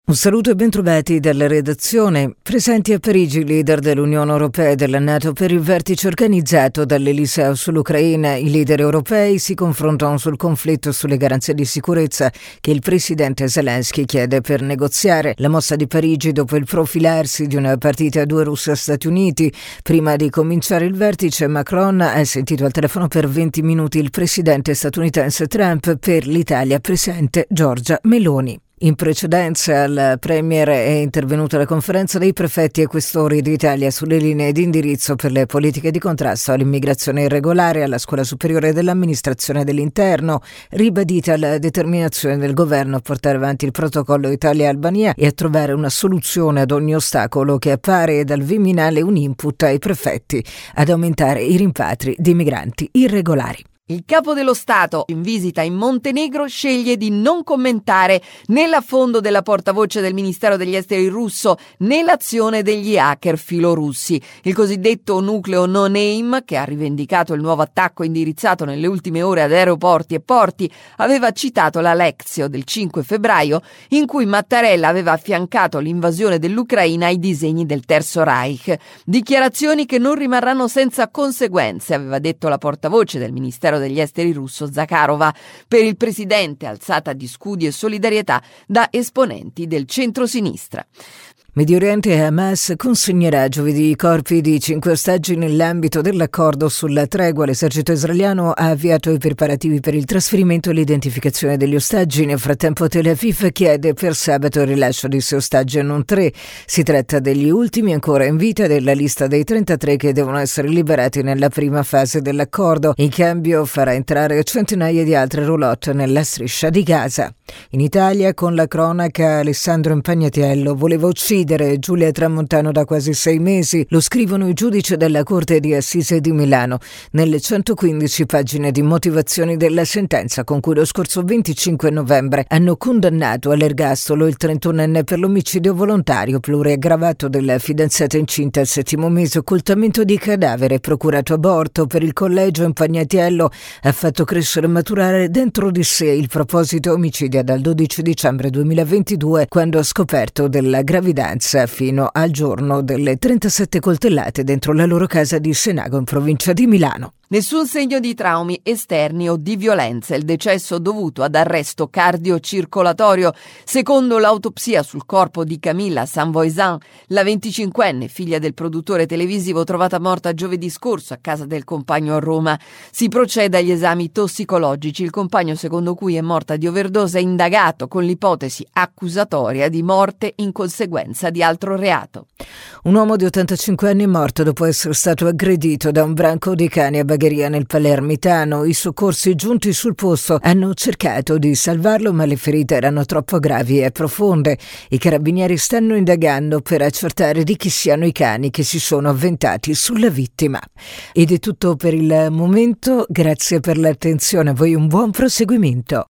Un saluto e bentrovati dalla redazione. Presenti a Parigi i leader dell'Unione Europea e della NATO per il vertice organizzato dall'Eliseo sull'Ucraina. I leader europei si confrontano sul conflitto e sulle garanzie di sicurezza che il presidente Zelensky chiede per negoziare. La mossa di Parigi dopo il profilarsi di una partita a due Russia-Stati Uniti. Prima di cominciare il vertice, Macron ha sentito al telefono per 20 minuti il presidente statunitense Trump, per l'Italia presente Giorgia Meloni. In precedenza al Premier è intervenuta la conferenza dei prefetti e questori d'Italia sulle linee di indirizzo per le politiche di contrasto all'immigrazione irregolare alla Scuola Superiore dell'Amministrazione dell'Interno, ribadita la determinazione del governo a portare avanti il protocollo Italia-Albania e a trovare una soluzione ad ogni ostacolo che appare dal Viminale un input ai prefetti ad aumentare i rimpatri di migranti irregolari. Il capo dello Stato, in visita in Montenegro, sceglie di non commentare né l'affondo della portavoce del Ministero degli Esteri russo né l'azione degli hacker filorussi. Il cosiddetto nucleo No Name, che ha rivendicato il nuovo attacco indirizzato nelle ultime ore ad aeroporti e porti, aveva citato la Lexio del 5 febbraio, in cui Mattarella aveva affiancato l'invasione dell'Ucraina ai disegni del Terzo Reich. Dichiarazioni che non rimarranno senza conseguenze, aveva detto la portavoce del Ministero degli Esteri russo Zakharova, per il presidente alzata di scudi e solidarietà da esponenti del centro-sinistra. Medio Oriente e Hamas consegnerà giovedì i corpi di 5 ostaggi nell'ambito dell'accordo sulla tregua. L'esercito israeliano ha avviato i preparativi per il trasferimento e l'identificazione degli ostaggi. Nel frattempo Tel Aviv chiede per sabato il rilascio di 6 ostaggi e non 3. Si tratta degli ultimi ancora in vita della lista dei 33 che devono essere liberati nella prima fase dell'accordo. In cambio farà entrare centinaia di altre roulotte nella striscia di Gaza. In Italia, con la cronaca, Alessandro Impagnatiello voleva uccidere Giulia Tramontano da quasi 6 mesi. Lo scrivono i giudici della Corte di Assise di Milano nelle 115 pagine di motivazioni della sentenza con cui lo scorso 25 novembre hanno condannato all'ergastolo il 31enne per l'omicidio volontario pluriaggravato della fidanzata incinta al 7° mese, occultamento di cadavere, procurato aborto. Per il collegio Impagnatiello ha fatto crescere e maturare dentro di sé il proposito omicidio dal 12 dicembre 2022, quando ha scoperto della gravidanza, fino al giorno delle 37 coltellate dentro la loro casa di Senago in provincia di Milano. Nessun segno di traumi esterni o di violenza, il decesso dovuto ad arresto cardiocircolatorio. Secondo l'autopsia sul corpo di Camilla Sanvoisin, la 25enne, figlia del produttore televisivo trovata morta giovedì scorso a casa del compagno a Roma. Si procede agli esami tossicologici. Il compagno, secondo cui è morta di overdose, è indagato con l'ipotesi accusatoria di morte in conseguenza di altro reato. Un uomo di 85 anni è morto dopo essere stato aggredito da un branco di cani a Bagheria nel Palermitano. I soccorsi giunti sul posto hanno cercato di salvarlo, ma le ferite erano troppo gravi e profonde. I carabinieri stanno indagando per accertare di chi siano i cani che si sono avventati sulla vittima. Ed è tutto per il momento. Grazie per l'attenzione. A voi un buon proseguimento.